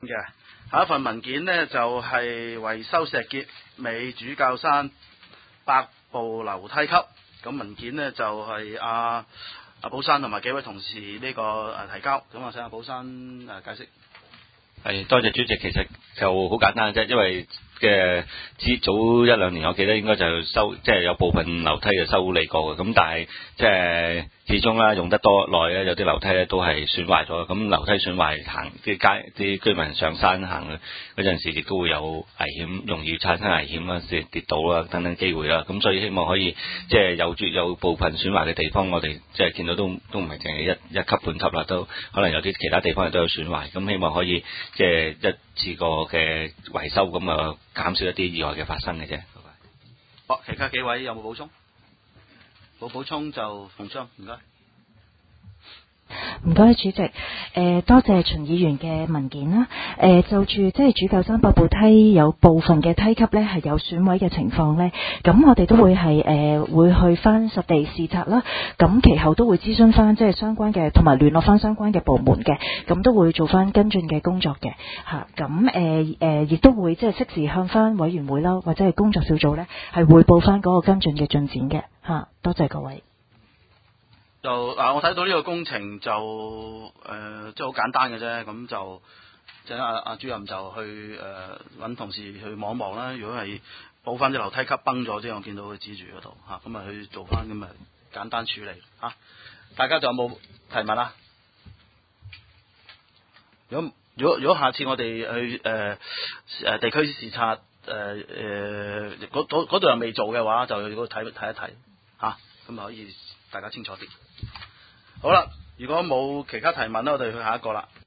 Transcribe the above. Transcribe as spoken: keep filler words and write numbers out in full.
嘅下一份文件呢，就係維修石硤尾主教山百步樓梯級。咁文件呢，就係阿阿寶山同埋幾位同事呢個誒提交。咁啊，請阿寶山誒解釋。 係，多謝主席。其實就好簡單嘅啫，因為嘅之早一兩年，我記得應該就修，即係有部分樓梯就修理過嘅。咁但係即係始終啦，用得多耐咧，有啲樓梯咧都係損壞咗。咁樓梯損壞，行啲街啲居民上山行嗰陣時，亦都會有危險，容易產生危險啦，跌跌倒啦等等機會啦。咁所以希望可以即係有住有部分損壞嘅地方，我哋即係見到都都唔係淨係一一級半級啦，都可能有啲其他地方亦都有損壞。咁希望可以即係一次過嘅維修，咁啊減少一啲意外嘅發生嘅啫。 好，其他幾位有冇補充？冇補充就馮昌，唔該。 唔該，主席。誒、呃，多謝秦議員嘅文件啦。誒、呃，就住即係主教山百步梯有部分嘅梯級咧係有損毀嘅情況咧，咁我哋都會係誒、呃、會去翻實地視察啦。咁其後都會諮詢翻即係相關嘅，同埋聯絡翻相關嘅部門嘅，咁都會做翻跟進嘅工作嘅嚇。咁誒誒，亦都會即係適時向翻委員會啦，或者係工作小組咧係匯報翻嗰個跟進嘅進展嘅嚇、啊。多謝各位。 就嗱、啊，我睇到呢個工程就誒、呃，即係好簡單嘅啫。咁就即係阿阿主任就去誒揾、呃、同事去望一望啦。如果係補翻啲樓梯級崩咗，即係我見到佢指住嗰度嚇，咁啊去做翻咁啊簡單處理嚇、啊。大家仲有冇提問啊？如果如果如果下次我哋去誒誒、呃、地區視察誒誒嗰度又未做嘅話，就去嗰度睇睇一睇嚇，咁啊可以大家清楚啲。好啦，如果冇其他提問咧，我哋去下一個啦。